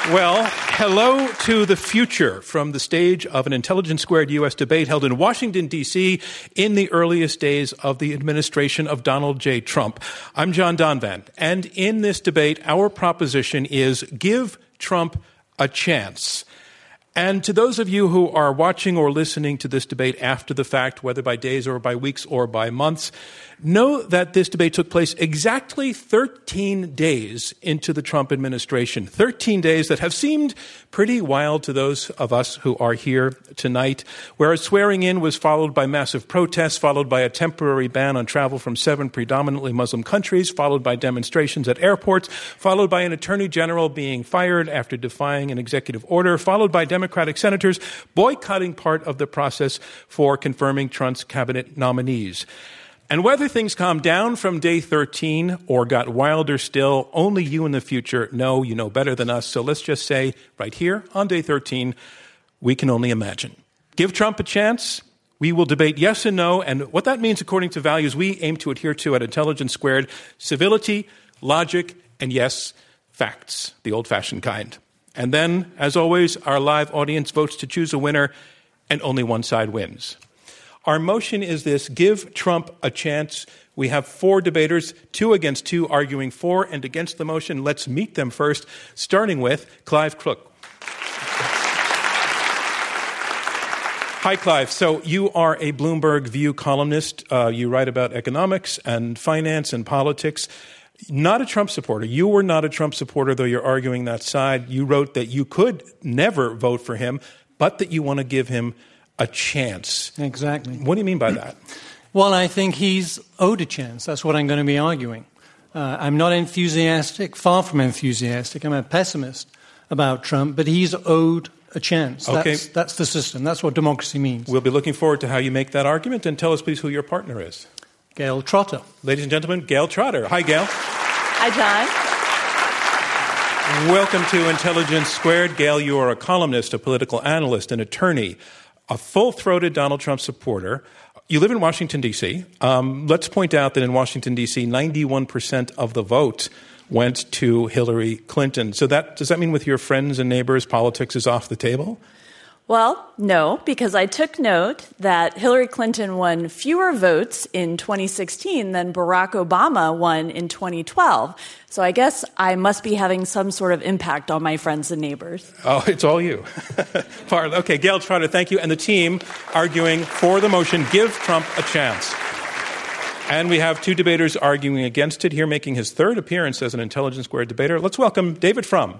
Well, hello to the future from the stage of an Intelligence Squared U.S. debate held in Washington, D.C. in the earliest days of the administration of Donald J. Trump. I'm John Donvan, and in this debate, our proposition is give Trump a chance. And to those of you who are watching or listening to this debate after the fact, whether by days or by weeks or by months, know that this debate took place exactly 13 days into the Trump administration. 13 days that have seemed pretty wild to those of us who are here tonight, where a swearing in was followed by massive protests, followed by a temporary ban on travel from 7 predominantly Muslim countries, followed by demonstrations at airports, followed by an attorney general being fired after defying an executive order, followed by Democratic senators boycotting part of the process for confirming Trump's cabinet nominees. And whether things calmed down from day 13 or got wilder still, only you in the future know. You know better than us. So let's just say right here on day 13, we can only imagine. Give Trump a chance. We will debate yes and no. And what that means according to values we aim to adhere to at Intelligence Squared: civility, logic, and yes, facts, the old-fashioned kind. And then, as always, our live audience votes to choose a winner, and only one side wins. Our motion is this: give Trump a chance. We have 4 debaters, 2 against 2, arguing for and against the motion. Let's meet them first, starting with Clive Crook. Hi, Clive. So you are a Bloomberg View columnist. You write about economics and finance and politics. Not a Trump supporter. You were not a Trump supporter, though you're arguing that side. You wrote that you could never vote for him, but that you want to give him a chance. Exactly. What do you mean by that? Well, I think he's owed a chance. That's what I'm going to be arguing. I'm not enthusiastic, far from enthusiastic. I'm a pessimist about Trump, but he's owed a chance. Okay. That's the system. That's what democracy means. We'll be looking forward to how you make that argument. And tell us, please, who your partner is. Gail Trotter. Ladies and gentlemen, Gail Trotter. Hi, Gail. Hi, John. Welcome to Intelligence Squared. Gail, you are a columnist, a political analyst, an attorney, a full-throated Donald Trump supporter. You live in Washington, D.C. Let's point out that in Washington, D.C., 91% of the vote went to Hillary Clinton. So does that mean with your friends and neighbors, politics is off the table? Well, no, because I took note that Hillary Clinton won fewer votes in 2016 than Barack Obama won in 2012. So I guess I must be having some sort of impact on my friends and neighbors. Oh, it's all you. Okay, Gail Trotter, thank you. And the team arguing for the motion, give Trump a chance. And we have 2 debaters arguing against it here, making his 3rd appearance as an Intelligence Squared debater. Let's welcome David Frum.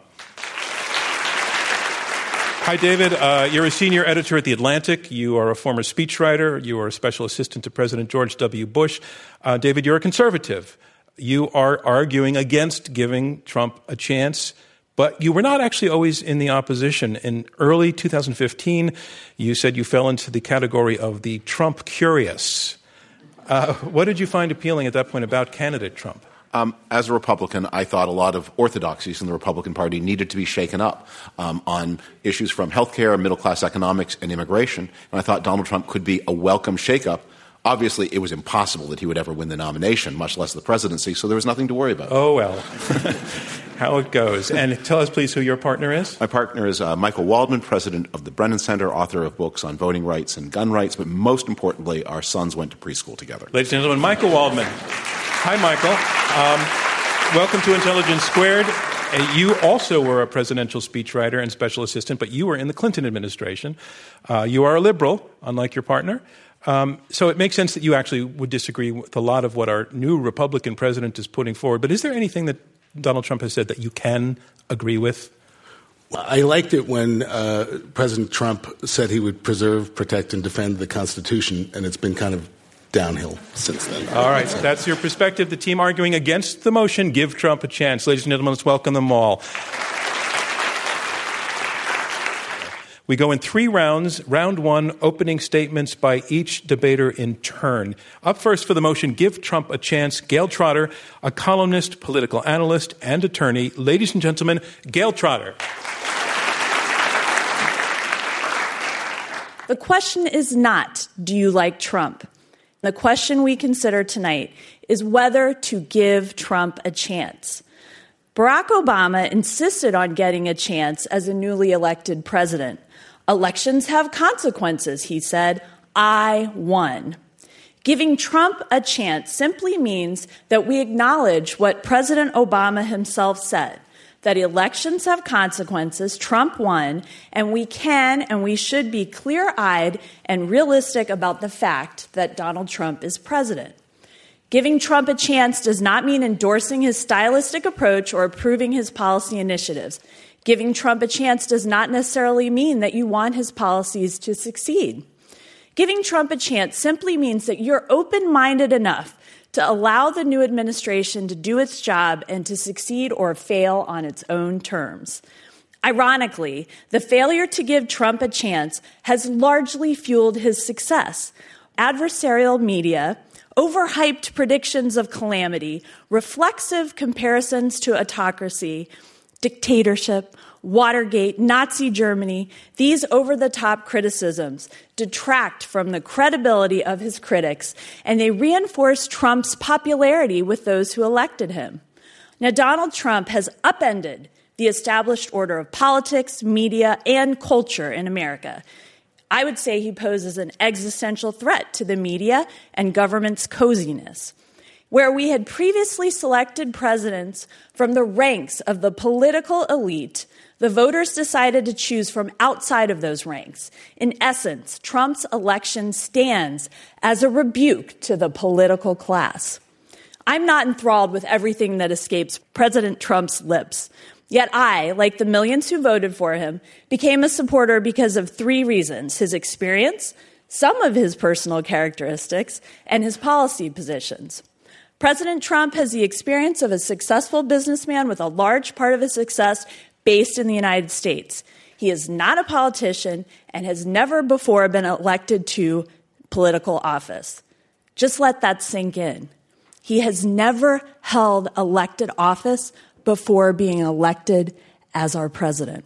Hi, David. You're a senior editor at The Atlantic. You are a former speechwriter. You are a special assistant to President George W. Bush. David, you're a conservative. You are arguing against giving Trump a chance, but you were not actually always in the opposition. In early 2015, you said you fell into the category of the Trump curious. What did you find appealing at that point about candidate Trump? As a Republican, I thought a lot of orthodoxies in the Republican Party needed to be shaken up on issues from healthcare, middle-class economics, and immigration. And I thought Donald Trump could be a welcome shakeup. Obviously, it was impossible that he would ever win the nomination, much less the presidency, so there was nothing to worry about. Oh, well. How it goes. And tell us, please, who your partner is. My partner is Michael Waldman, president of the Brennan Center, author of books on voting rights and gun rights, but most importantly, our sons went to preschool together. Ladies and gentlemen, Michael Waldman. Hi, Michael. Welcome to Intelligence Squared. You also were a presidential speechwriter and special assistant, but you were in the Clinton administration. You are a liberal, unlike your partner. So it makes sense that you actually would disagree with a lot of what our new Republican president is putting forward. But is there anything that Donald Trump has said that you can agree with? I liked it when President Trump said he would preserve, protect, and defend the Constitution, and it's been kind of downhill since then. All right, that's your perspective. The team arguing against the motion, give Trump a chance. Ladies and gentlemen, let's welcome them all. We go in 3 rounds. Round 1, opening statements by each debater in turn. Up first for the motion, give Trump a chance, Gail Trotter, a columnist, political analyst, and attorney. Ladies and gentlemen, Gail Trotter. The question is not, do you like Trump? The question we consider tonight is whether to give Trump a chance. Barack Obama insisted on getting a chance as a newly elected president. Elections have consequences, he said. I won. Giving Trump a chance simply means that we acknowledge what President Obama himself said, that elections have consequences, Trump won, and we can and we should be clear-eyed and realistic about the fact that Donald Trump is president. Giving Trump a chance does not mean endorsing his stylistic approach or approving his policy initiatives. Giving Trump a chance does not necessarily mean that you want his policies to succeed. Giving Trump a chance simply means that you're open-minded enough to allow the new administration to do its job and to succeed or fail on its own terms. Ironically, the failure to give Trump a chance has largely fueled his success. Adversarial media, overhyped predictions of calamity, reflexive comparisons to autocracy, dictatorship, Watergate, Nazi Germany, these over-the-top criticisms detract from the credibility of his critics, and they reinforce Trump's popularity with those who elected him. Now, Donald Trump has upended the established order of politics, media, and culture in America. I would say he poses an existential threat to the media and government's coziness. Where we had previously selected presidents from the ranks of the political elite, the voters decided to choose from outside of those ranks. In essence, Trump's election stands as a rebuke to the political class. I'm not enthralled with everything that escapes President Trump's lips. Yet I, like the millions who voted for him, became a supporter because of three reasons: his experience, some of his personal characteristics, and his policy positions. President Trump has the experience of a successful businessman with a large part of his success based in the United States. He is not a politician and has never before been elected to political office. Just let that sink in. He has never held elected office before being elected as our president.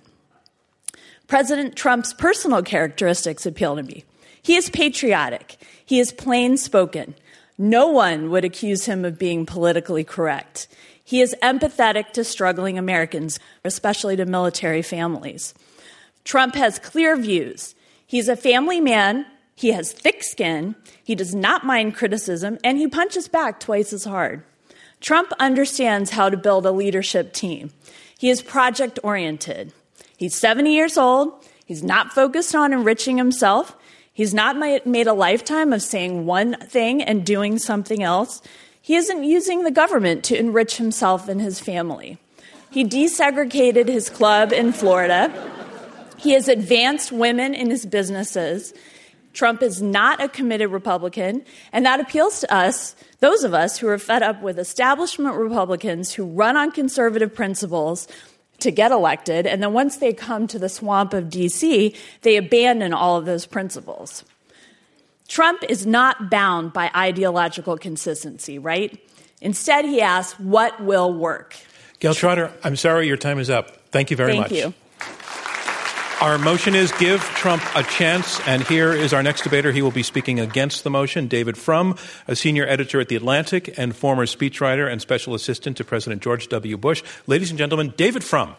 President Trump's personal characteristics appeal to me. He is patriotic. He is plain-spoken. No one would accuse him of being politically correct. He is empathetic to struggling Americans, especially to military families. Trump has clear views. He's a family man. He has thick skin. He does not mind criticism, and he punches back twice as hard. Trump understands how to build a leadership team. He is project-oriented. He's 70 years old. He's not focused on enriching himself. He's not made a lifetime of saying one thing and doing something else. He isn't using the government to enrich himself and his family. He desegregated his club in Florida. He has advanced women in his businesses. Trump is not a committed Republican, and that appeals to us, those of us who are fed up with establishment Republicans who run on conservative principles to get elected, and then once they come to the swamp of D.C., they abandon all of those principles. Trump is not bound by ideological consistency, right? Instead, he asks, what will work? Gail Trotter, I'm sorry, your time is up. Thank you very much. Thank you. Our motion is give Trump a chance, and here is our next debater. He will be speaking against the motion. David Frum, a senior editor at The Atlantic and former speechwriter and special assistant to President George W. Bush. Ladies and gentlemen, David Frum.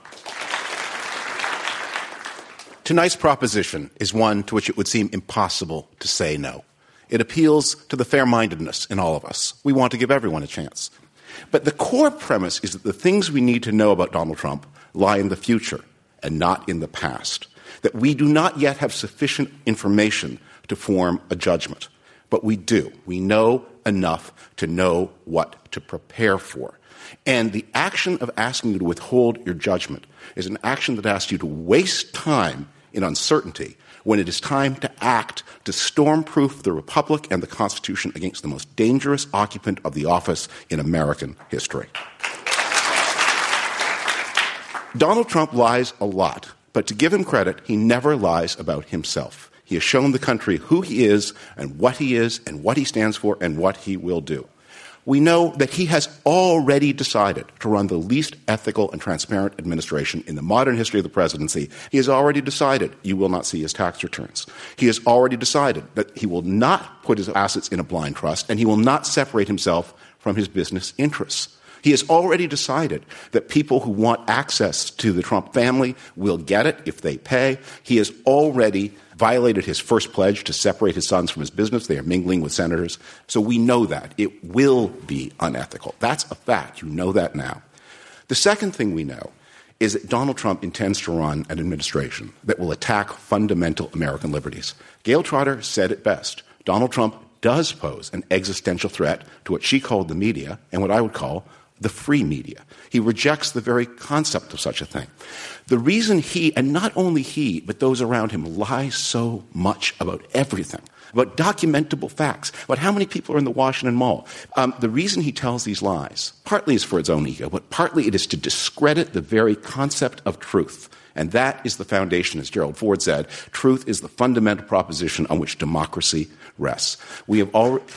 Tonight's proposition is one to which it would seem impossible to say no. It appeals to the fair-mindedness in all of us. We want to give everyone a chance. But the core premise is that the things we need to know about Donald Trump lie in the future and not in the past. That we do not yet have sufficient information to form a judgment. But we do. We know enough to know what to prepare for. And the action of asking you to withhold your judgment is an action that asks you to waste time in uncertainty when it is time to act to storm-proof the Republic and the Constitution against the most dangerous occupant of the office in American history. Donald Trump lies a lot, but to give him credit, he never lies about himself. He has shown the country who he is and what he stands for and what he will do. We know that he has already decided to run the least ethical and transparent administration in the modern history of the presidency. He has already decided you will not see his tax returns. He has already decided that he will not put his assets in a blind trust, and he will not separate himself from his business interests. He has already decided that people who want access to the Trump family will get it if they pay. He has already violated his first pledge to separate his sons from his business. They are mingling with senators. So we know that. It will be unethical. That's a fact. You know that now. The second thing we know is that Donald Trump intends to run an administration that will attack fundamental American liberties. Gail Trotter said it best. Donald Trump does pose an existential threat to what she called the media and what I would call the free media. He rejects the very concept of such a thing. The reason he, and not only he, but those around him, lie so much about everything, about documentable facts, about how many people are in the Washington Mall. The reason he tells these lies, partly is for its own ego, but partly it is to discredit the very concept of truth. And that is the foundation, as Gerald Ford said. Truth is the fundamental proposition on which democracy rests. We have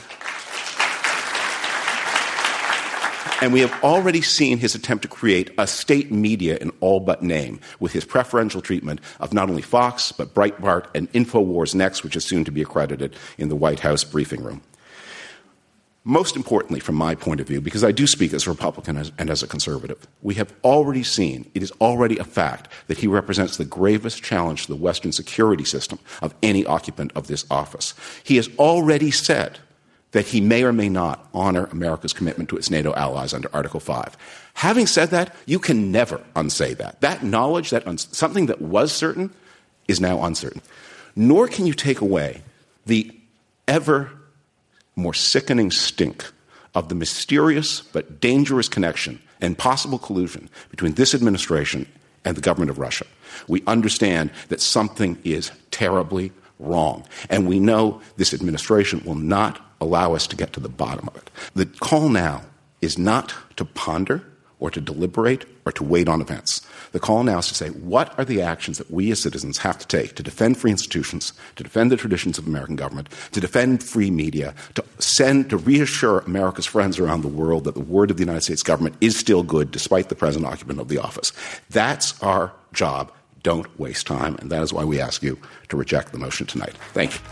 already seen his attempt to create a state media in all but name, with his preferential treatment of not only Fox, but Breitbart and InfoWars Next, which is soon to be accredited in the White House briefing room. Most importantly, from my point of view, because I do speak as a Republican and as a conservative, we have already seen, it is already a fact, that he represents the gravest challenge to the Western security system of any occupant of this office. He has already said that he may or may not honor America's commitment to its NATO allies under Article 5. Having said that, you can never unsay that. That knowledge, something that was certain, is now uncertain. Nor can you take away the ever more sickening stink of the mysterious but dangerous connection and possible collusion between this administration and the government of Russia. We understand that something is terribly wrong, and we know this administration will not allow us to get to the bottom of it. The call now is not to ponder or to deliberate or to wait on events. The call now is to say, what are the actions that we as citizens have to take to defend free institutions, to defend the traditions of American government, to defend free media, to reassure America's friends around the world that the word of the United States government is still good despite the present occupant of the office. That's our job. Don't waste time. And that is why we ask you to reject the motion tonight. Thank you.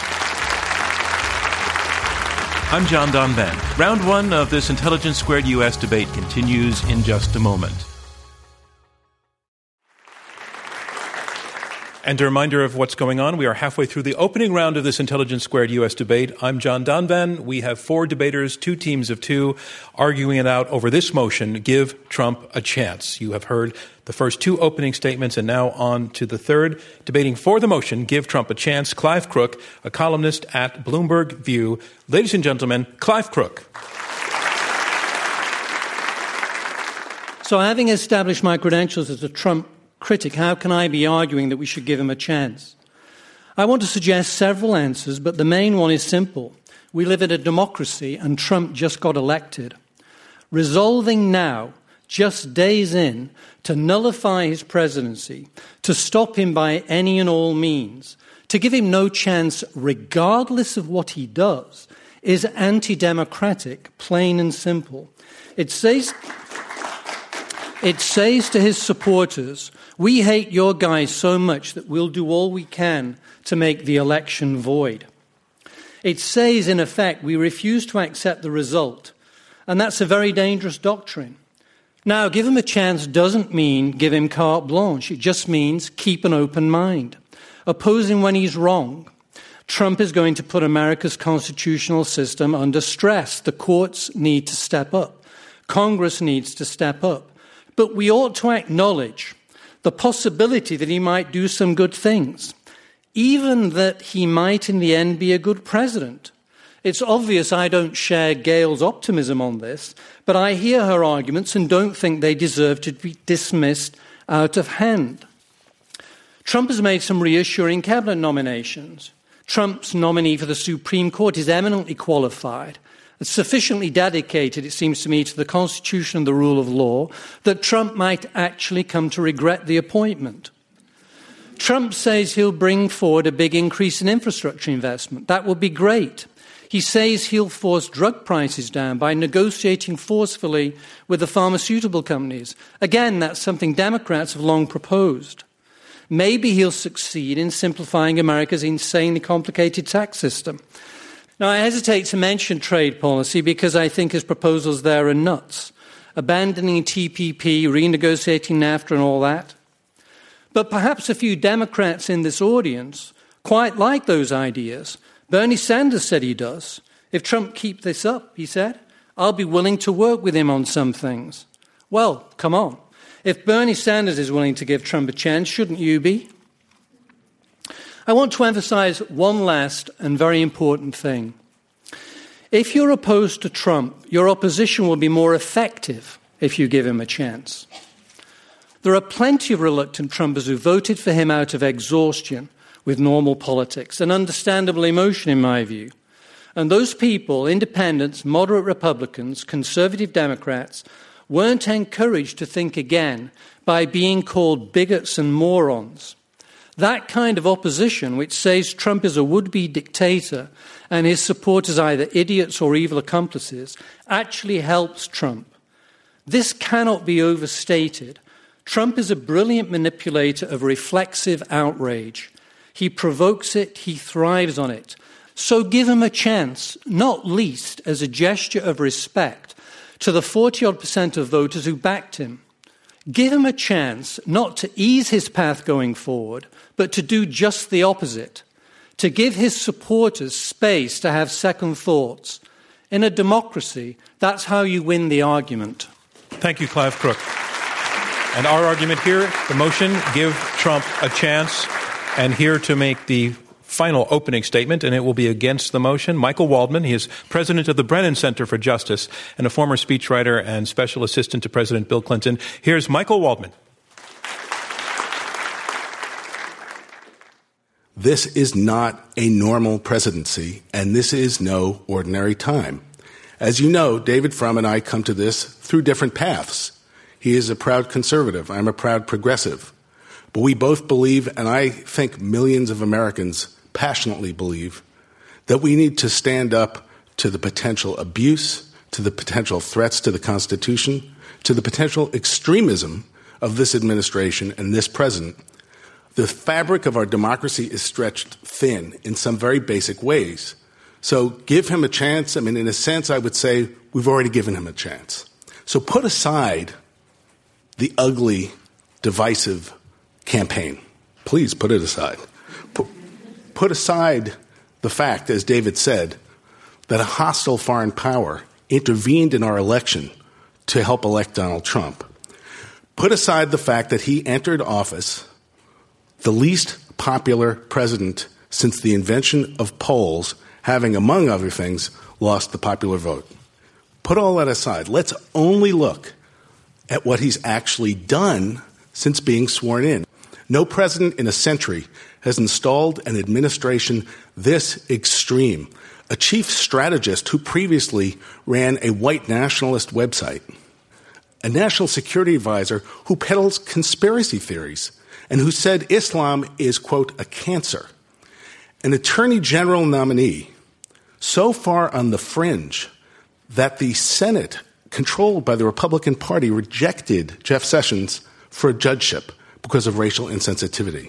I'm John Donvan. Round one of this Intelligence Squared U.S. debate continues in just a moment. And a reminder of what's going on. We are halfway through the opening round of this Intelligence Squared U.S. debate. I'm John Donvan. We have 4 debaters, 2 teams of 2, arguing it out over this motion, Give Trump a Chance. You have heard the first 2 opening statements, and now on to the third. Debating for the motion, Give Trump a Chance, Clive Crook, a columnist at Bloomberg View. Ladies and gentlemen, Clive Crook. So having established my credentials as a Trump critic, how can I be arguing that we should give him a chance? I want to suggest several answers, but the main one is simple. We live in a democracy, and Trump just got elected. Resolving now, just days in, to nullify his presidency, to stop him by any and all means, to give him no chance regardless of what he does, is anti-democratic, plain and simple. It says to his supporters, we hate your guys so much that we'll do all we can to make the election void. It says, in effect, we refuse to accept the result, and that's a very dangerous doctrine. Now, give him a chance doesn't mean give him carte blanche. It just means keep an open mind. Oppose him when he's wrong. Trump is going to put America's constitutional system under stress. The courts need to step up. Congress needs to step up. But we ought to acknowledge the possibility that he might do some good things, even that he might in the end be a good president. It's obvious I don't share Gail's optimism on this, but I hear her arguments and don't think they deserve to be dismissed out of hand. Trump has made some reassuring cabinet nominations. Trump's nominee for the Supreme Court is eminently qualified, sufficiently dedicated, it seems to me, to the Constitution and the rule of law, that Trump might actually come to regret the appointment. Trump says he'll bring forward a big increase in infrastructure investment. That would be great. He says he'll force drug prices down by negotiating forcefully with the pharmaceutical companies. Again, that's something Democrats have long proposed. Maybe he'll succeed in simplifying America's insanely complicated tax system. Now, I hesitate to mention trade policy because I think his proposals there are nuts. abandoning TPP, renegotiating NAFTA and all that. But perhaps a few Democrats in this audience quite like those ideas. Bernie Sanders said he does. If Trump keeps this up, he said, I'll be willing to work with him on some things. Well, come on. If Bernie Sanders is willing to give Trump a chance, shouldn't you be? I want to emphasize one last and very important thing. If you're opposed to Trump, your opposition will be more effective if you give him a chance. There are plenty of reluctant Trumpers who voted for him out of exhaustion with normal politics, an understandable emotion in my view. And those people, independents, moderate Republicans, conservative Democrats, weren't encouraged to think again by being called bigots and morons. That kind of opposition, which says Trump is a would-be dictator and his supporters either idiots or evil accomplices, actually helps Trump. This cannot be overstated. Trump is a brilliant manipulator of reflexive outrage. He provokes it, he thrives on it. So give him a chance, not least as a gesture of respect to the 40-odd% of voters who backed him. Give him a chance not to ease his path going forward, but to do just the opposite, to give his supporters space to have second thoughts. In a democracy, that's how you win the argument. Thank you, Clive Crook. And our argument here, the motion, give Trump a chance. And here to make the final opening statement, and it will be against the motion, Michael Waldman. He is president of the Brennan Center for Justice and a former speechwriter and special assistant to President Bill Clinton. Here's Michael Waldman. This is not a normal presidency, and this is no ordinary time. As you know, David Frum and I come to this through different paths. He is a proud conservative. I'm a proud progressive. But we both believe, and I think millions of Americans passionately believe, that we need to stand up to the potential abuse, to the potential threats to the Constitution, to the potential extremism of this administration and this president. The fabric of our democracy is stretched thin in some very basic ways. So give him a chance. I mean, in a sense, I would say we've already given him a chance. So put aside the ugly, divisive campaign. Please put it aside. Put aside the fact, as David said, that a hostile foreign power intervened in our election to help elect Donald Trump. Put aside the fact that he entered office the least popular president since the invention of polls, having, among other things, lost the popular vote. Put all that aside. Let's only look at what he's actually done since being sworn in. No president in a century has installed an administration this extreme. A chief strategist who previously ran a white nationalist website. A national security advisor who peddles conspiracy theories and who said Islam is, quote, a cancer. An attorney general nominee so far on the fringe that the Senate, controlled by the Republican Party, rejected Jeff Sessions for a judgeship because of racial insensitivity.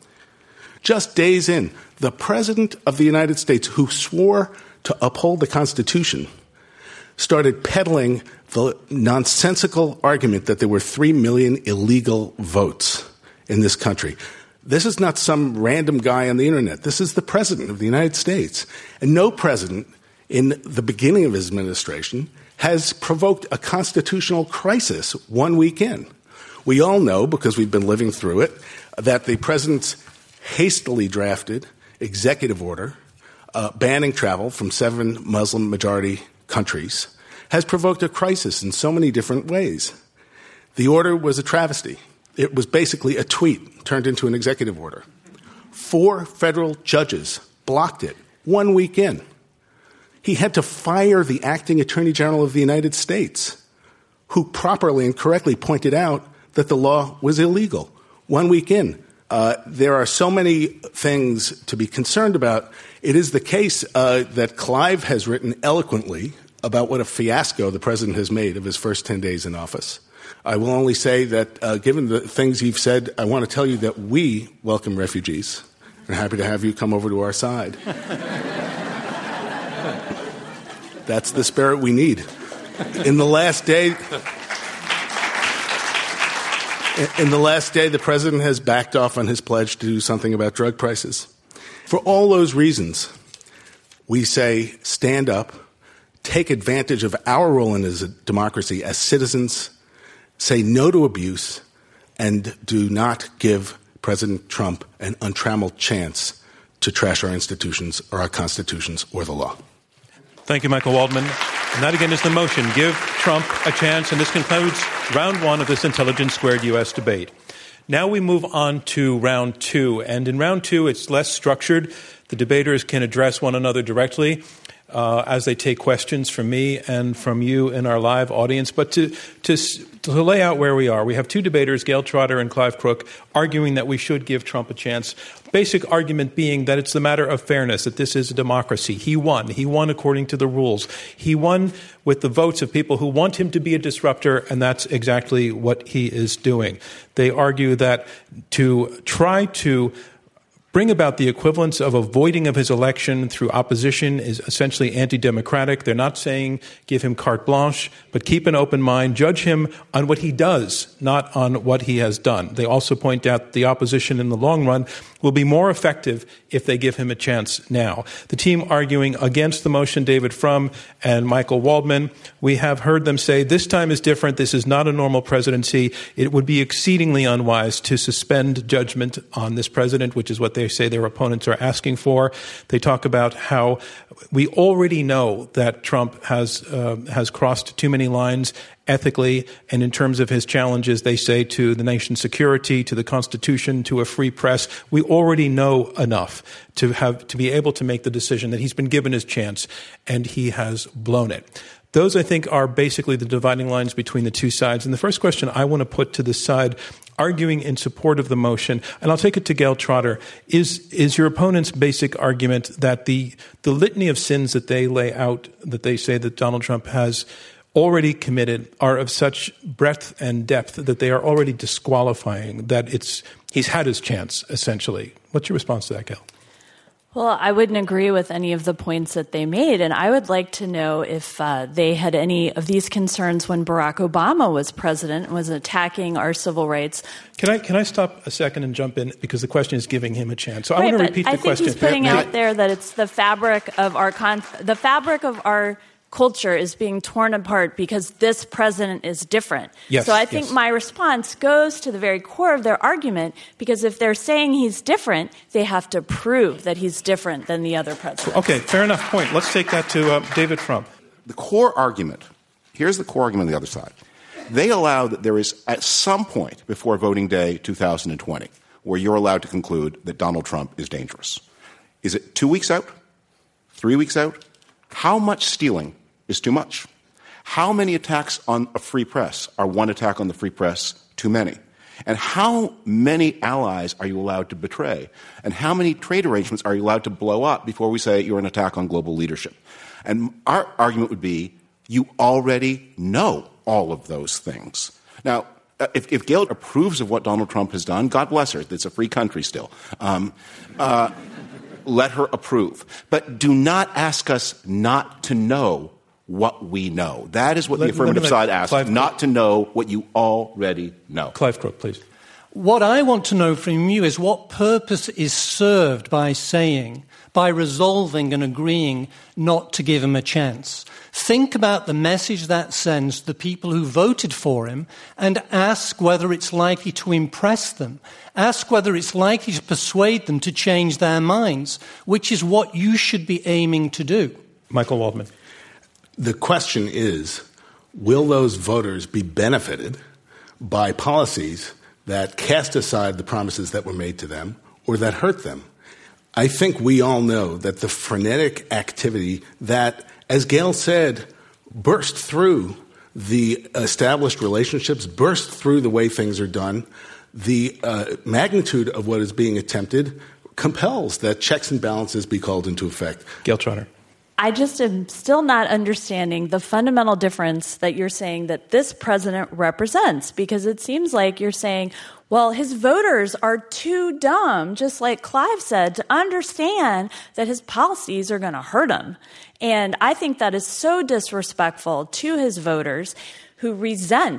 Just days in, the President of the United States, who swore to uphold the Constitution, started peddling the nonsensical argument that there were 3 million illegal votes in this country. This is not some random guy on the internet. This is the President of the United States. And no president in the beginning of his administration has provoked a constitutional crisis 1 week in. We all know, because we've been living through it, that the president's hastily drafted executive order banning travel from 7 Muslim-majority countries has provoked a crisis in so many different ways. The order was a travesty. It was basically a tweet turned into an executive order. 4 federal judges blocked it 1 week in. He had to fire the acting Attorney General of the United States, who properly and correctly pointed out that the law was illegal 1 week in. There are so many things to be concerned about. It is the case that Clive has written eloquently about what a fiasco the president has made of his first 10 days in office. I will only say that given the things you've said, I want to tell you that we welcome refugees. We're happy to have you come over to our side. That's the spirit we need. In the last day, In the last day, the president has backed off on his pledge to do something about drug prices. For all those reasons, we say stand up, take advantage of our role in a democracy as citizens, say no to abuse, and do not give President Trump an untrammeled chance to trash our institutions or our constitutions or the law. Thank you, Michael Waldman. And that, again, is the motion. Give Trump a chance. And this concludes round one of this Intelligence Squared U.S. debate. Now we move on to round two. And in round two, it's less structured. The debaters can address one another directly as they take questions from me and from you in our live audience. But to lay out where we are, we have two debaters, Gayle Trotter and Clive Crook, arguing that we should give Trump a chance. Basic argument being that it's a matter of fairness, that this is a democracy. He won. He won according to the rules. He won with the votes of people who want him to be a disruptor, and that's exactly what he is doing. They argue that to try to bring about the equivalence of avoiding of his election through opposition is essentially anti-democratic. They're not saying give him carte blanche, but keep an open mind, judge him on what he does, not on what he has done. They also point out the opposition in the long run will be more effective if they give him a chance now. The team arguing against the motion, David Frum and Michael Waldman, we have heard them say this time is different. This is not a normal presidency. It would be exceedingly unwise to suspend judgment on this president, which is what they say their opponents are asking for. They talk about how we already know that Trump has crossed too many lines ethically, and in terms of his challenges, they say, to the nation's security, to the Constitution, to a free press. We already know enough to be able to make the decision that he's been given his chance, and he has blown it. Those, I think, are basically the dividing lines between the two sides. And the first question I want to put to the side arguing in support of the motion, and I'll take it to Gayle Trotter, is your opponent's basic argument that the litany of sins that they lay out, that they say that Donald Trump has already committed, are of such breadth and depth that they are already disqualifying, that he's had his chance, essentially. What's your response to that, Gayle? Well, I wouldn't agree with any of the points that they made, and I would like to know if they had any of these concerns when Barack Obama was president and was attacking our civil rights. Can I stop a second and jump in, because the question is giving him a chance. So I want to repeat the question. I think he's putting out there that it's the fabric of our culture is being torn apart because this president is different. Yes, so I think my response goes to the very core of their argument, because if they're saying he's different, they have to prove that he's different than the other presidents. Okay, fair enough point. Let's take that to David Frum. The core argument, here's the core argument on the other side. They allow that there is, at some point before voting day 2020, where you're allowed to conclude that Donald Trump is dangerous. Is it 2 weeks out? 3 weeks out? How much stealing is too much? How many attacks on a free press are one attack on the free press too many? And how many allies are you allowed to betray? And how many trade arrangements are you allowed to blow up before we say you're an attack on global leadership? And our argument would be you already know all of those things. Now, if Gayle approves of what Donald Trump has done, God bless her. It's a free country still. Let her approve. But do not ask us not to know what we know. That is what the affirmative side asks, not to know what you already know. Clive Crook, please. What I want to know from you is what purpose is served by resolving and agreeing not to give him a chance. Think about the message that sends to the people who voted for him and ask whether it's likely to impress them. Ask whether it's likely to persuade them to change their minds, which is what you should be aiming to do. Michael Waldman. The question is, will those voters be benefited by policies that cast aside the promises that were made to them or that hurt them? I think we all know that the frenetic activity that, as Gayle said, burst through the established relationships, burst through the way things are done, the magnitude of what is being attempted compels that checks and balances be called into effect. Gayle Trotter. I just am still not understanding the fundamental difference that you're saying that this president represents, because it seems like you're saying, well, his voters are too dumb, just like Clive said, to understand that his policies are going to hurt him. And I think that is so disrespectful to his voters who resent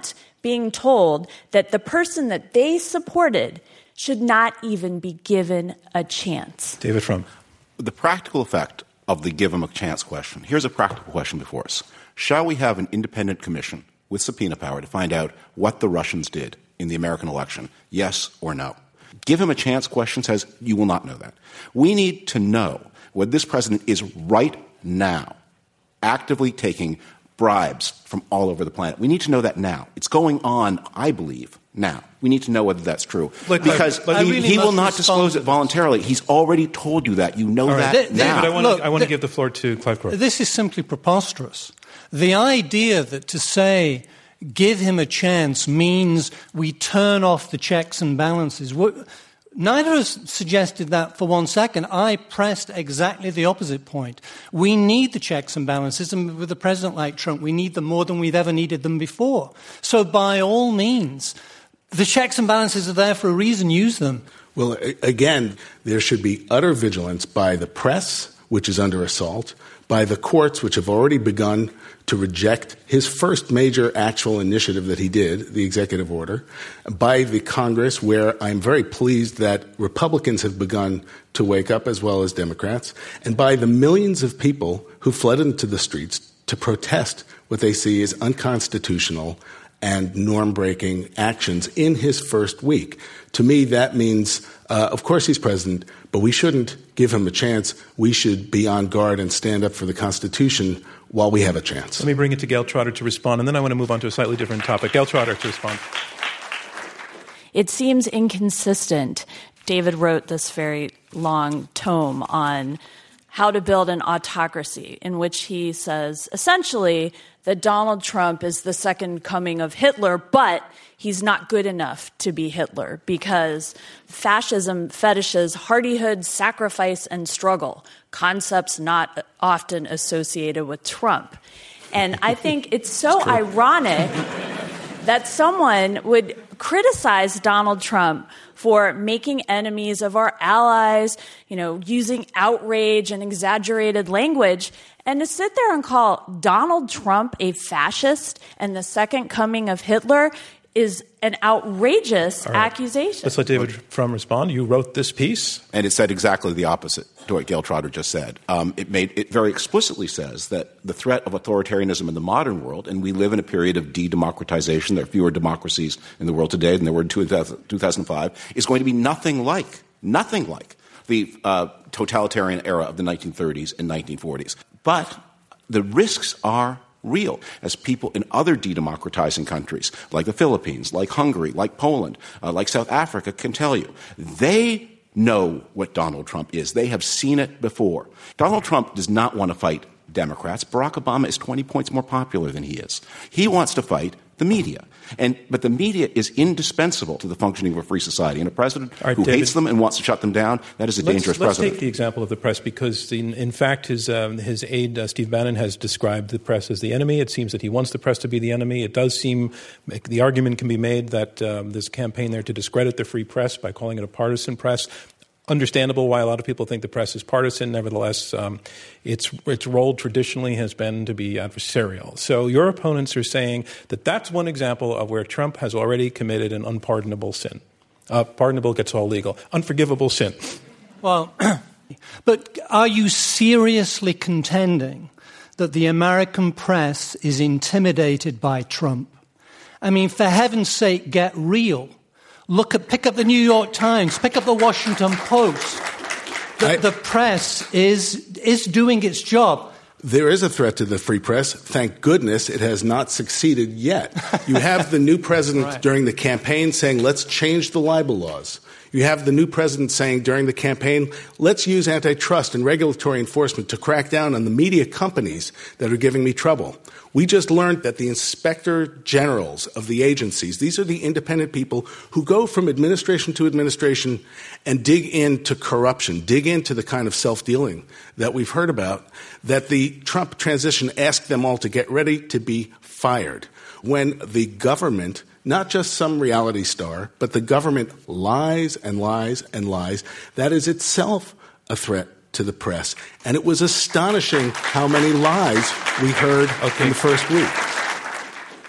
being told that the person that they supported should not even be given a chance. David Frum. The practical effect of the give them a chance question. Here's a practical question before us. Shall we have an independent commission with subpoena power to find out what the Russians did in the American election? Yes or no? Give him a chance question says you will not know that. We need to know whether this president is right now actively taking bribes from all over the planet. We need to know that now. It's going on, I believe, now. We need to know whether that's true. Because he will not disclose it voluntarily. He's already told you that. You know that now. David, I want to give the floor to Clive Crook. This is simply preposterous. The idea that to say give him a chance means we turn off the checks and balances. Neither has suggested that for 1 second. I pressed exactly the opposite point. We need the checks and balances, and with a president like Trump, we need them more than we've ever needed them before. So by all means, the checks and balances are there for a reason. Use them. Well, again, there should be utter vigilance by the press, which is under assault, by the courts, which have already begun to reject his first major actual initiative that he did, the executive order, by the Congress, where I'm very pleased that Republicans have begun to wake up as well as Democrats, and by the millions of people who fled into the streets to protest what they see as unconstitutional and norm-breaking actions in his first week. To me, that means, of course he's president, but we shouldn't give him a chance. We should be on guard and stand up for the Constitution while we have a chance. Let me bring it to Gail Trotter to respond, and then I want to move on to a slightly different topic. Gail Trotter to respond. It seems inconsistent. David wrote this very long tome on how to build an autocracy, in which he says, essentially, that Donald Trump is the second coming of Hitler, but he's not good enough to be Hitler because fascism fetishes hardihood, sacrifice, and struggle, concepts not often associated with Trump. And I think it's so ironic that someone would criticize Donald Trump for making enemies of our allies, using outrage and exaggerated language, and to sit there and call Donald Trump a fascist and the second coming of Hitler is an outrageous accusation. Let's let David Frum respond. You wrote this piece. And it said exactly the opposite to what Gail Trotter just said. It very explicitly says that the threat of authoritarianism in the modern world, and we live in a period of de-democratization, there are fewer democracies in the world today than there were in 2005, is going to be nothing like the totalitarian era of the 1930s and 1940s. But the risks are real, as people in other de-democratizing countries, like the Philippines, like Hungary, like Poland, like South Africa, can tell you. They know what Donald Trump is. They have seen it before. Donald Trump does not want to fight Democrats. Barack Obama is 20 points more popular than he is. He wants to fight the media. But the media is indispensable to the functioning of a free society. And a president who hates them and wants to shut them down, that is a dangerous president. Let's take the example of the press, because in fact his aide, Steve Bannon, has described the press as the enemy. It seems that he wants the press to be the enemy. It does seem the argument can be made that there's a campaign there to discredit the free press by calling it a partisan press. Understandable why a lot of people think the press is partisan. Nevertheless, its role traditionally has been to be adversarial. So your opponents are saying that that's one example of where Trump has already committed an unpardonable sin. Pardonable gets all legal. Unforgivable sin. Well, but are you seriously contending that the American press is intimidated by Trump? I mean, for heaven's sake, get real. Pick up the New York Times, pick up the Washington Post. The press is doing its job. There is a threat to the free press. Thank goodness it has not succeeded yet. You have the new president during the campaign saying, let's change the libel laws. You have the new president saying during the campaign, let's use antitrust and regulatory enforcement to crack down on the media companies that are giving me trouble. We just learned that the inspector generals of the agencies, these are the independent people who go from administration to administration and dig into corruption, dig into the kind of self-dealing that we've heard about, that the Trump transition asked them all to get ready to be fired. When the government, not just some reality star, but the government lies and lies and lies, that is itself a threat to the press. And it was astonishing how many lies we heard in the first week.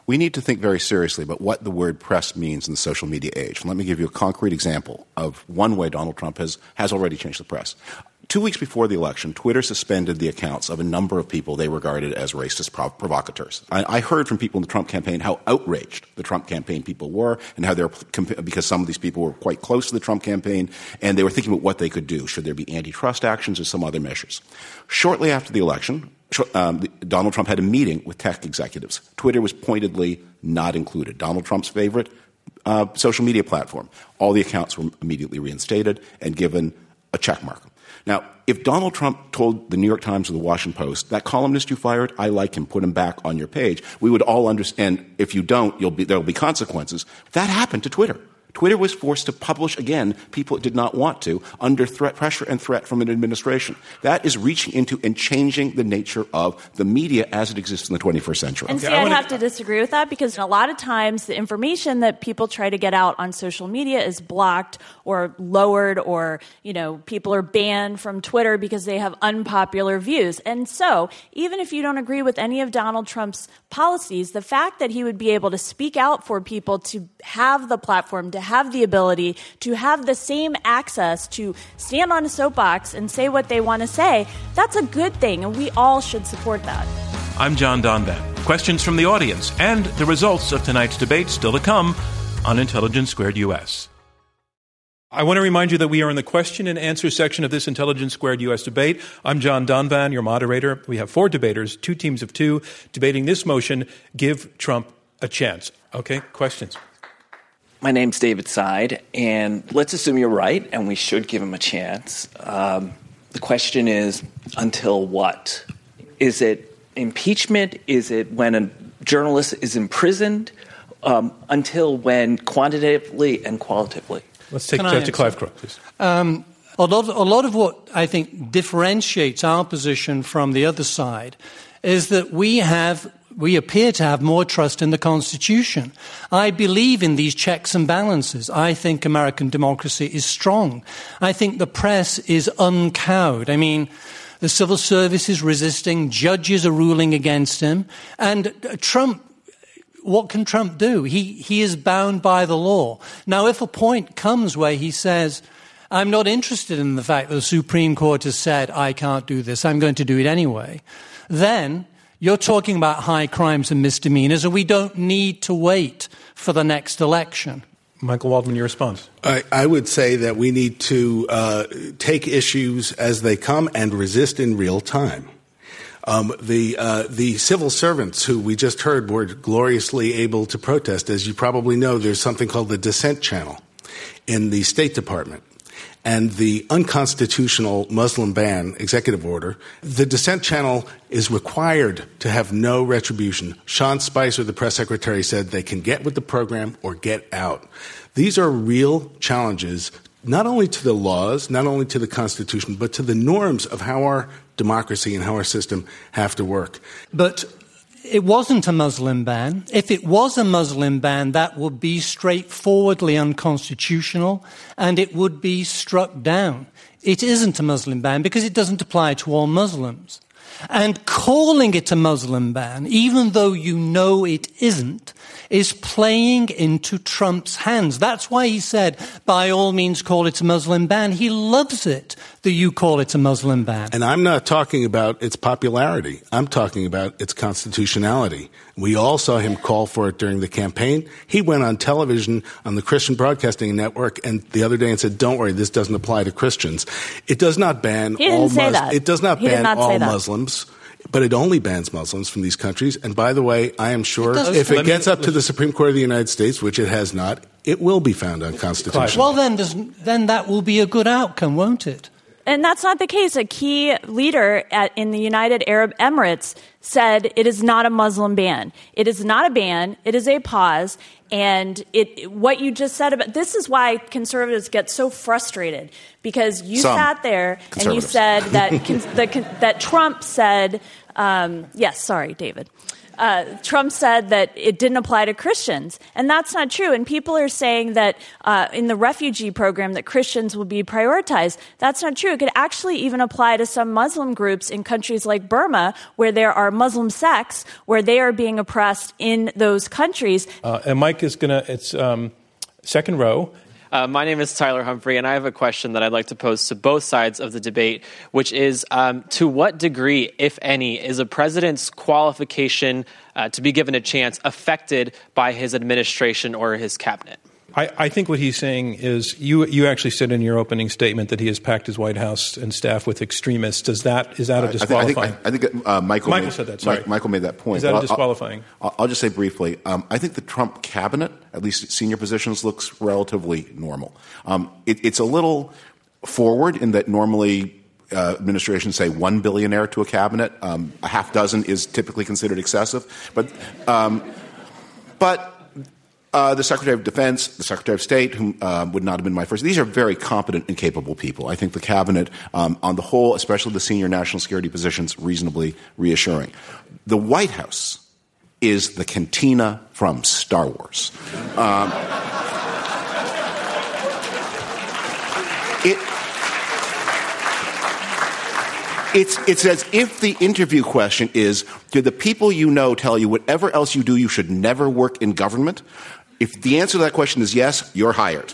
we need to think very seriously about what the word press means in the social media age. And let me give you a concrete example of one way Donald Trump has already changed the press. 2 weeks before the election, Twitter suspended the accounts of a number of people they regarded as racist provocateurs. I heard from people in the Trump campaign how outraged the Trump campaign people were and how because some of these people were quite close to the Trump campaign, and they were thinking about what they could do. Should there be antitrust actions or some other measures? Shortly after the election, Donald Trump had a meeting with tech executives. Twitter was pointedly not included. Donald Trump's favorite social media platform. All the accounts were immediately reinstated and given a check mark. Now, if Donald Trump told the New York Times or the Washington Post, that columnist you fired, I like him, put him back on your page, we would all understand, if you don't, there will be consequences. That happened to Twitter. Twitter was forced to publish, again, people it did not want to, under pressure and threat from an administration. That is reaching into and changing the nature of the media as it exists in the 21st century. And I'd have to disagree with that, because a lot of times the information that people try to get out on social media is blocked or lowered, or, people are banned from Twitter because they have unpopular views. And so, even if you don't agree with any of Donald Trump's policies, the fact that he would be able to speak out for people to have the platform, to have the ability, to have the same access to stand on a soapbox and say what they want to say, that's a good thing, and we all should support that. I'm John Donvan. Questions from the audience and the results of tonight's debate still to come on Intelligence Squared US. I want to remind you that we are in the question and answer section of this Intelligence Squared US debate. I'm John Donvan, your moderator. We have 4 debaters, 2 teams of 2, debating this motion, Give Trump a Chance. Okay, questions? My name's David Side, and let's assume you're right, and we should give him a chance. The question is, until what? Is it impeachment? Is it when a journalist is imprisoned? Until when, quantitatively and qualitatively? Let's take to Clive Crook, please. A lot of what I think differentiates our position from the other side is that we appear to have more trust in the Constitution. I believe in these checks and balances. I think American democracy is strong. I think the press is uncowed. I mean, the civil service is resisting. Judges are ruling against him. And Trump, what can Trump do? He is bound by the law. Now, if a point comes where he says, I'm not interested in the fact that the Supreme Court has said I can't do this, I'm going to do it anyway, then you're talking about high crimes and misdemeanors, and we don't need to wait for the next election. Michael Waldman, your response. I would say that we need to take issues as they come and resist in real time. The civil servants who we just heard were gloriously able to protest. As you probably know, there's something called the dissent channel in the State Department. And the unconstitutional Muslim ban executive order, the dissent channel is required to have no retribution. Sean Spicer, the press secretary, said they can get with the program or get out. These are real challenges, not only to the laws, not only to the Constitution, but to the norms of how our democracy and how our system have to work. But it wasn't a Muslim ban. If it was a Muslim ban, that would be straightforwardly unconstitutional, and it would be struck down. It isn't a Muslim ban because it doesn't apply to all Muslims. And calling it a Muslim ban, even though you know it isn't, is playing into Trump's hands. That's why he said, by all means, call it a Muslim ban. He loves it that you call it a Muslim ban. And I'm not talking about its popularity. I'm talking about its constitutionality. We all saw him call for it during the campaign. He went on television on the Christian Broadcasting Network and the other day and said, don't worry, this doesn't apply to Christians. It does not ban all Muslims. It does not ban all Muslims. But it only bans Muslims from these countries. And by the way, I am sure if it gets up to the Supreme Court of the United States, which it has not, it will be found unconstitutional. Well, then that will be a good outcome, won't it? And that's not the case. A key leader in the United Arab Emirates said it is not a Muslim ban. It is not a ban. It is a pause. And what you just said about this is why conservatives get so frustrated, because you sat there and you said that that Trump said, yes, sorry, David. Trump said that it didn't apply to Christians. And that's not true. And people are saying that in the refugee program that Christians will be prioritized. That's not true. It could actually even apply to some Muslim groups in countries like Burma, where there are Muslim sects, where they are being oppressed in those countries. And Mike is going to, it's second row. My name is Tyler Humphrey, and I have a question that I'd like to pose to both sides of the debate, which is to what degree, if any, is a president's qualification to be given a chance affected by his administration or his cabinet? I think what he's saying is you actually said in your opening statement that he has packed his White House and staff with extremists. Is that a disqualifying? I think Michael said that. Sorry. Michael made that point. Is that a disqualifying? I'll just say briefly. I think the Trump cabinet, at least senior positions, looks relatively normal. It's a little forward in that normally administrations say one billionaire to a cabinet. A half dozen is typically considered excessive, but. The Secretary of Defense, the Secretary of State, who would not have been my first. These are very competent and capable people. I think the cabinet, on the whole, especially the senior national security positions, reasonably reassuring. The White House is the cantina from Star Wars. It's as if the interview question is, do the people you know tell you whatever else you do, you should never work in government? If the answer to that question is yes, you're hired.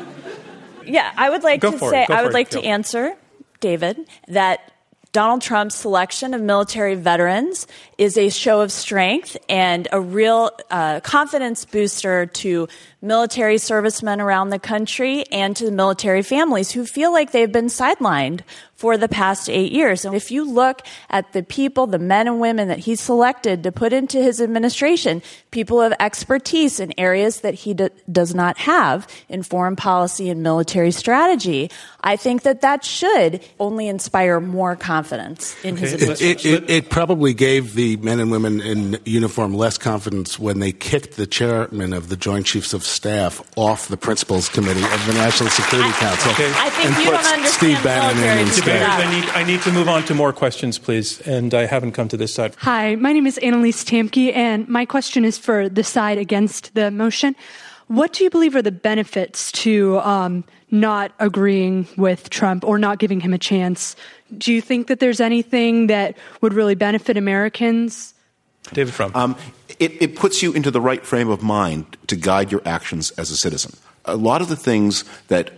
Yeah, I would like to answer, David, that Donald Trump's selection of military veterans is a show of strength and a real confidence booster to military servicemen around the country and to the military families who feel like they've been sidelined for the past 8 years. And if you look at the people, the men and women that he selected to put into his administration, people of expertise in areas that he does not have in foreign policy and military strategy, I think that should only inspire more confidence in his administration. It probably gave the men and women in uniform less confidence when they kicked the chairman of the Joint Chiefs of Staff off the Principals Committee of the National Security Council. I think you don't understand Steve Bannon in instead. I need to move on to more questions, please, and I haven't come to this side. Hi, my name is Annalise Tamke, and my question is for the side against the motion. What do you believe are the benefits to not agreeing with Trump or not giving him a chance? Do you think that there's anything that would really benefit Americans? David Frum. It puts you into the right frame of mind to guide your actions as a citizen. A lot of the things that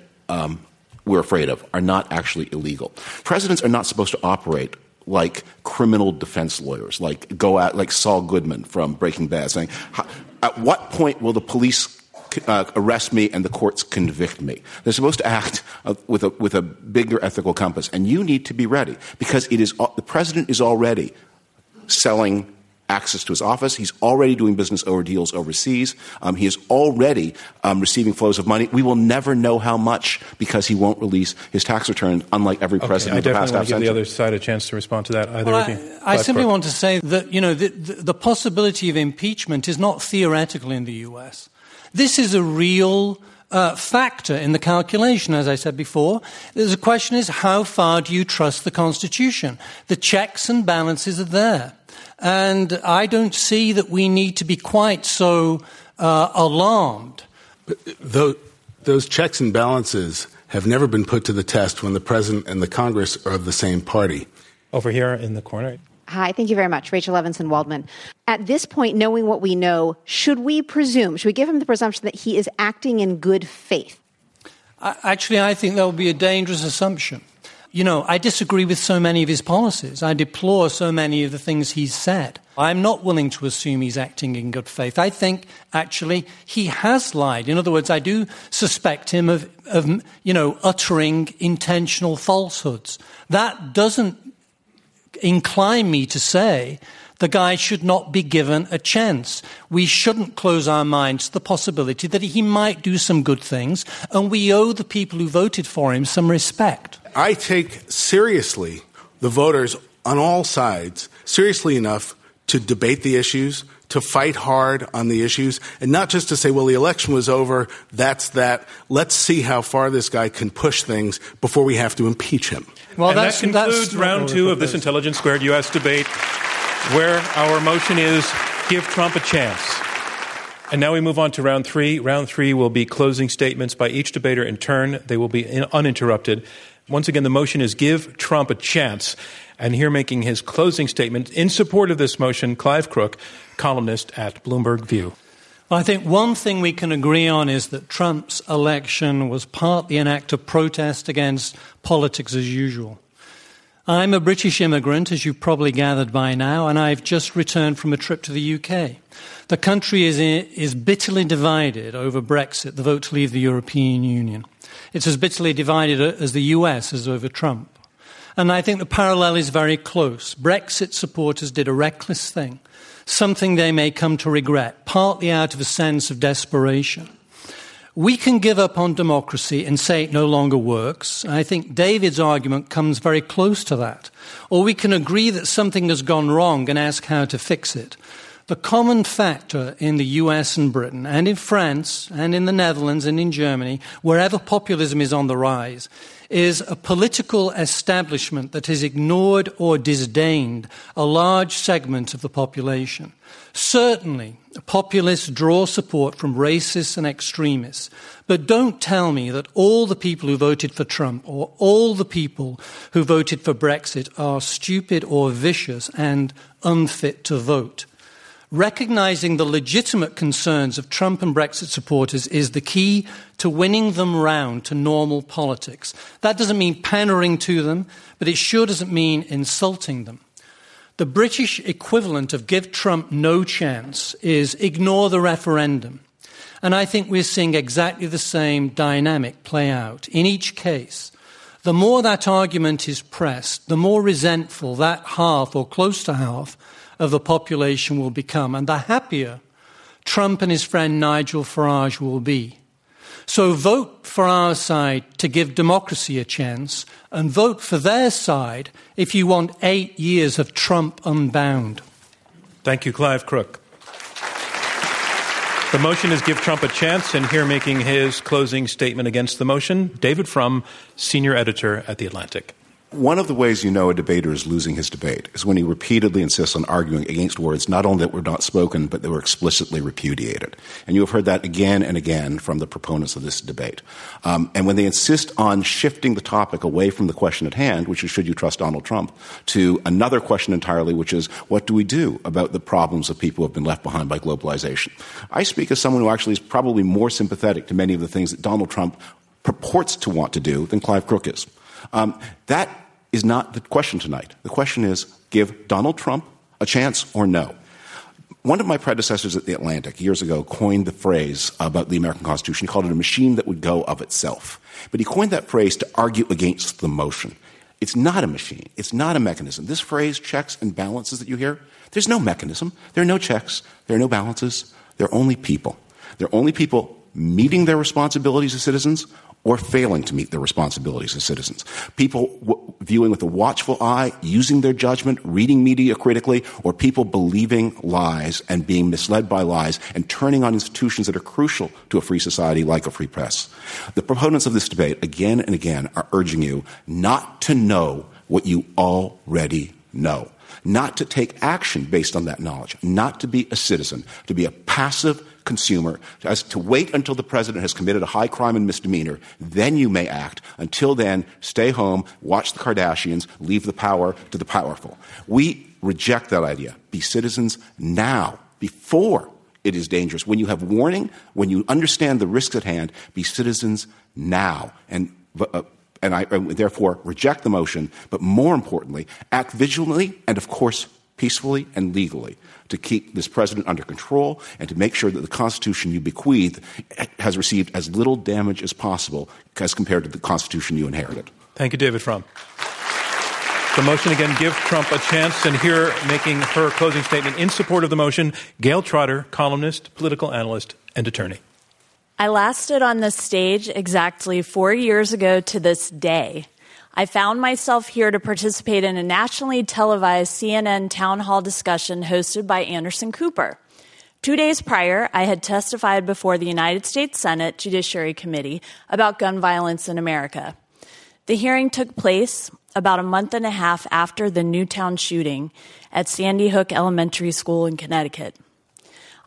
we're afraid of are not actually illegal. Presidents are not supposed to operate like criminal defense lawyers, like Saul Goodman from Breaking Bad, saying, at what point will the police arrest me and the courts convict me? They're supposed to act with a bigger ethical compass, and you need to be ready because the president is already selling access to his office. He's already doing business deals overseas. He is already receiving flows of money. We will never know how much because he won't release his tax return, unlike every president of the past half century. I definitely want to give the other side a chance to respond to that. I simply want to say that, the possibility of impeachment is not theoretical in the U.S. This is a real factor in the calculation, as I said before. The question is, how far do you trust the Constitution? The checks and balances are there. And I don't see that we need to be quite so alarmed. Those checks and balances have never been put to the test when the president and the Congress are of the same party. Over here in the corner. Hi, thank you very much. Rachel Levinson Waldman. At this point, knowing what we know, should we give him the presumption that he is acting in good faith? Actually, I think that would be a dangerous assumption. I disagree with so many of his policies. I deplore so many of the things he's said. I'm not willing to assume he's acting in good faith. I think, actually, he has lied. In other words, I do suspect him of uttering intentional falsehoods. That doesn't incline me to say the guy should not be given a chance. We shouldn't close our minds to the possibility that he might do some good things, and we owe the people who voted for him some respect. I take seriously the voters on all sides, seriously enough to debate the issues, to fight hard on the issues, and not just to say, well, the election was over, that's that. Let's see how far this guy can push things before we have to impeach him. Well, that concludes round two of this Intelligence Squared U.S. debate, where our motion is Give Trump a chance. And now we move on to round three. Round three will be closing statements by each debater in turn. They will be uninterrupted. Once again, the motion is give Trump a chance. And here making his closing statement in support of this motion, Clive Crook, columnist at Bloomberg View. Well, I think one thing we can agree on is that Trump's election was partly an act of protest against politics as usual. I'm a British immigrant, as you've probably gathered by now, and I've just returned from a trip to the UK. The country is bitterly divided over Brexit, the vote to leave the European Union. It's as bitterly divided as the US is over Trump. And I think the parallel is very close. Brexit supporters did a reckless thing, something they may come to regret, partly out of a sense of desperation. We can give up on democracy and say it no longer works. I think David's argument comes very close to that. Or we can agree that something has gone wrong and ask how to fix it. The common factor in the US and Britain, and in France, and in the Netherlands, and in Germany, wherever populism is on the rise, is a political establishment that has ignored or disdained a large segment of the population. Certainly, populists draw support from racists and extremists, but don't tell me that all the people who voted for Trump or all the people who voted for Brexit are stupid or vicious and unfit to vote. Recognizing the legitimate concerns of Trump and Brexit supporters is the key to winning them round to normal politics. That doesn't mean pandering to them, but it sure doesn't mean insulting them. The British equivalent of give Trump no chance is ignore the referendum. And I think we're seeing exactly the same dynamic play out. In each case, the more that argument is pressed, the more resentful that half or close to half of the population will become, and the happier Trump and his friend Nigel Farage will be. So vote for our side to give democracy a chance, and vote for their side if you want 8 years of Trump unbound. Thank you, Clive Crook. The motion is give Trump a chance, and here making his closing statement against the motion, David Frum, senior editor at The Atlantic. One of the ways you know a debater is losing his debate is when he repeatedly insists on arguing against words not only that were not spoken, but that were explicitly repudiated. And you have heard that again and again from the proponents of this debate. And when they insist on shifting the topic away from the question at hand, which is should you trust Donald Trump, to another question entirely, which is what do we do about the problems of people who have been left behind by globalization? I speak as someone who actually is probably more sympathetic to many of the things that Donald Trump purports to want to do than Clive Crook is. That is not the question tonight. The question is, give Donald Trump a chance or no? One of my predecessors at The Atlantic years ago coined the phrase about the American Constitution. He called it a machine that would go of itself. But he coined that phrase to argue against the motion. It's not a machine. It's not a mechanism. This phrase, checks and balances that you hear, there's no mechanism. There are no checks. There are no balances. There are only people. There are only people meeting their responsibilities as citizens or failing to meet their responsibilities as citizens. People viewing with a watchful eye, using their judgment, reading media critically, or people believing lies and being misled by lies and turning on institutions that are crucial to a free society like a free press. The proponents of this debate again and again are urging you not to know what you already know, not to take action based on that knowledge, not to be a citizen, to be a passive consumer, as to wait until the president has committed a high crime and misdemeanor, then you may act. Until then, stay home, watch the Kardashians, leave the power to the powerful. We reject that idea. Be citizens now, before it is dangerous. When you have warning, when you understand the risks at hand, be citizens now. And I therefore reject the motion, but more importantly, act vigilantly and, of course, peacefully and legally to keep this president under control and to make sure that the Constitution you bequeath has received as little damage as possible as compared to the Constitution you inherited. Thank you, David Frum. The motion again, give Trump a chance. And here making her closing statement in support of the motion, Gail Trotter, columnist, political analyst, and attorney. I last stood on this stage exactly 4 years ago to this day. I found myself here to participate in a nationally televised CNN town hall discussion hosted by Anderson Cooper. 2 days prior, I had testified before the United States Senate Judiciary Committee about gun violence in America. The hearing took place about a month and a half after the Newtown shooting at Sandy Hook Elementary School in Connecticut.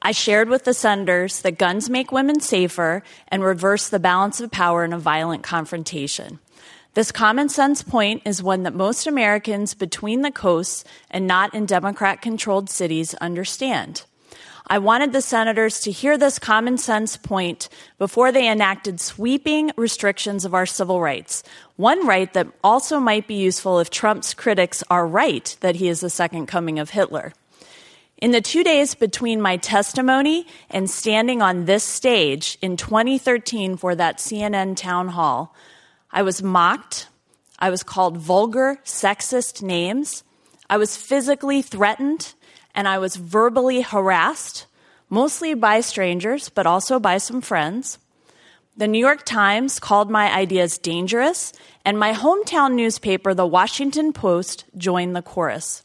I shared with the senators that guns make women safer and reverse the balance of power in a violent confrontation. This common sense point is one that most Americans between the coasts and not in Democrat-controlled cities understand. I wanted the senators to hear this common sense point before they enacted sweeping restrictions of our civil rights. One right that also might be useful if Trump's critics are right that he is the second coming of Hitler. In the 2 days between my testimony and standing on this stage in 2013 for that CNN town hall, I was mocked, I was called vulgar, sexist names, I was physically threatened, and I was verbally harassed, mostly by strangers, but also by some friends. The New York Times called my ideas dangerous, and my hometown newspaper, The Washington Post, joined the chorus.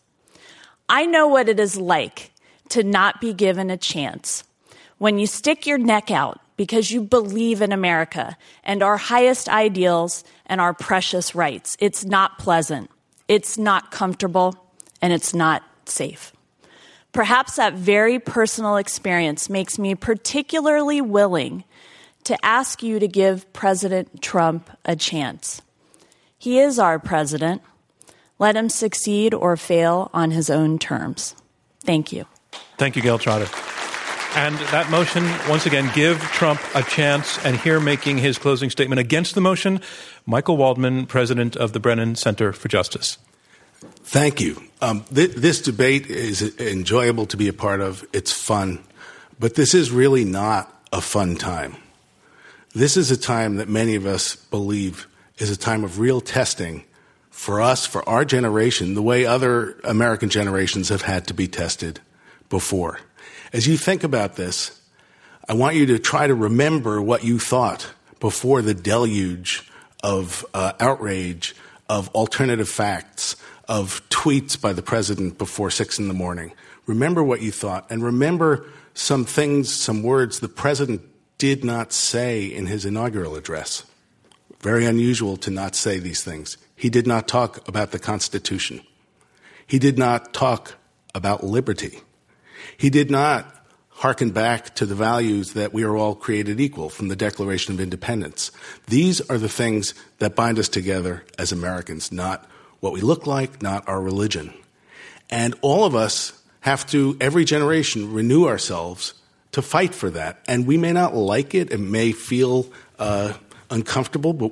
I know what it is like to not be given a chance. When you stick your neck out because you believe in America and our highest ideals and our precious rights, it's not pleasant, it's not comfortable, and it's not safe. Perhaps that very personal experience makes me particularly willing to ask you to give President Trump a chance. He is our president. Let him succeed or fail on his own terms. Thank you. Thank you, Gail Trotter. And that motion, once again, give Trump a chance. And here making his closing statement against the motion, Michael Waldman, president of the Brennan Center for Justice. Thank you. This debate is enjoyable to be a part of. It's fun. But this is really not a fun time. This is a time that many of us believe is a time of real testing for us, for our generation, the way other American generations have had to be tested before. As you think about this, I want you to try to remember what you thought before the deluge of outrage, of alternative facts, of tweets by the president before 6 a.m. Remember what you thought, and remember some things, some words the president did not say in his inaugural address. Very unusual to not say these things. He did not talk about the Constitution. He did not talk about liberty. He did not hearken back to the values that we are all created equal from the Declaration of Independence. These are the things that bind us together as Americans, not what we look like, not our religion. And all of us have to, every generation, renew ourselves to fight for that. And we may not like it. It may feel uncomfortable, but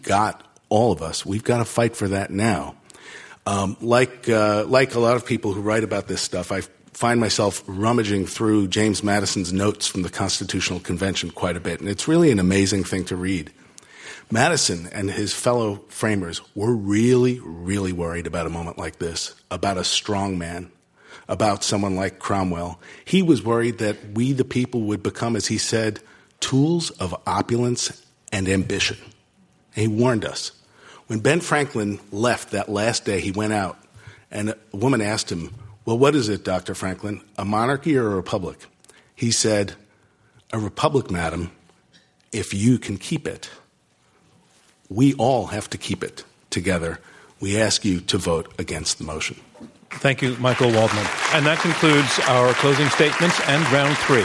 all of us, we've got to fight for that now. Like a lot of people who write about this stuff, I find myself rummaging through James Madison's notes from the Constitutional Convention quite a bit. And it's really an amazing thing to read. Madison and his fellow framers were really, really worried about a moment like this, about a strong man, about someone like Cromwell. He was worried that we, the people, would become, as he said, tools of opulence and ambition. And he warned us. When Ben Franklin left that last day, he went out, and a woman asked him, "Well, what is it, Dr. Franklin, a monarchy or a republic?" He said, "A republic, madam, if you can keep it." We all have to keep it together. We ask you to vote against the motion. Thank you, Michael Waldman. And that concludes our closing statements and round 3.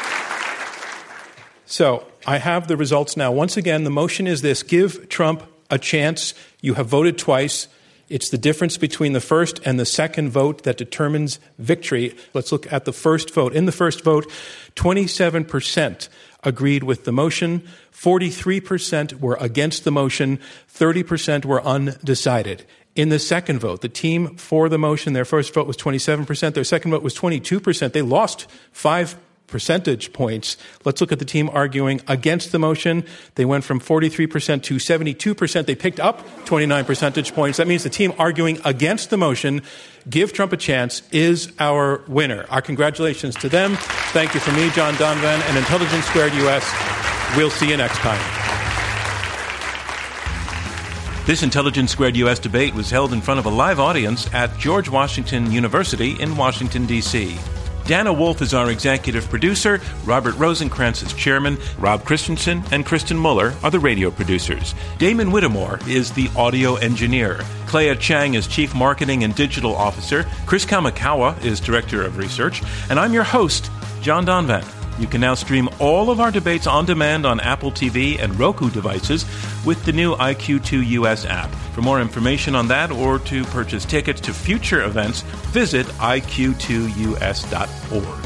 So I have the results now. Once again, the motion is this: give Trump a chance. You have voted twice. It's the difference between the first and the second vote that determines victory. Let's look at the first vote. In the first vote, 27% agreed with the motion, 43% were against the motion, 30% were undecided. In the second vote, the team for the motion, their first vote was 27%, their second vote was 22%. They lost 5 percentage points. Let's look at the team arguing against the motion. They went from 43% to 72%. They picked up 29 percentage points. That means the team arguing against the motion, give Trump a chance, is our winner. Our congratulations to them. Thank you from me, John Donvan, and Intelligence Squared US. We'll see you next time. This Intelligence Squared US debate was held in front of a live audience at George Washington University in Washington, D.C. Dana Wolf is our executive producer. Robert Rosencrantz is chairman. Rob Christensen and Kristen Muller are the radio producers. Damon Whittemore is the audio engineer. Clea Chang is chief marketing and digital officer. Chris Kamikawa is director of research. And I'm your host, John Donvan. You can now stream all of our debates on demand on Apple TV and Roku devices with the new IQ2 US app. For more information on that or to purchase tickets to future events, visit iq2us.org.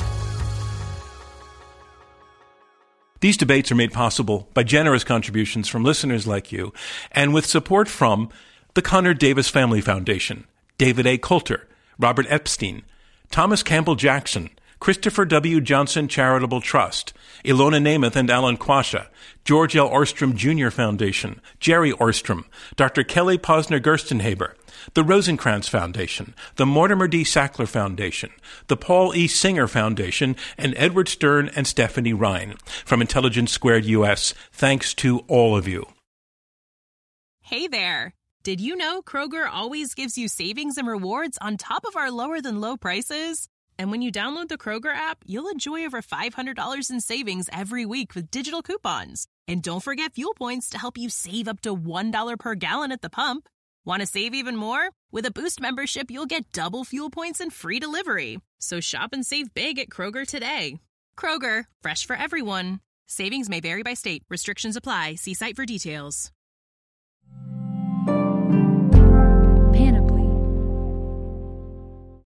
These debates are made possible by generous contributions from listeners like you and with support from the Conard Davis Family Foundation, David A. Coulter, Robert Epstein, Thomas Campbell Jackson, Christopher W. Johnson Charitable Trust, Ilona Namath and Alan Quasha, George L. Orstrom Jr. Foundation, Jerry Orstrom, Dr. Kelly Posner Gerstenhaber, the Rosencrantz Foundation, the Mortimer D. Sackler Foundation, the Paul E. Singer Foundation, and Edward Stern and Stephanie Ryan. From Intelligence Squared US, thanks to all of you. Hey there! Did you know Kroger always gives you savings and rewards on top of our lower-than-low prices? And when you download the Kroger app, you'll enjoy over $500 in savings every week with digital coupons. And don't forget fuel points to help you save up to $1 per gallon at the pump. Want to save even more? With a Boost membership, you'll get double fuel points and free delivery. So shop and save big at Kroger today. Kroger, fresh for everyone. Savings may vary by state. Restrictions apply. See site for details.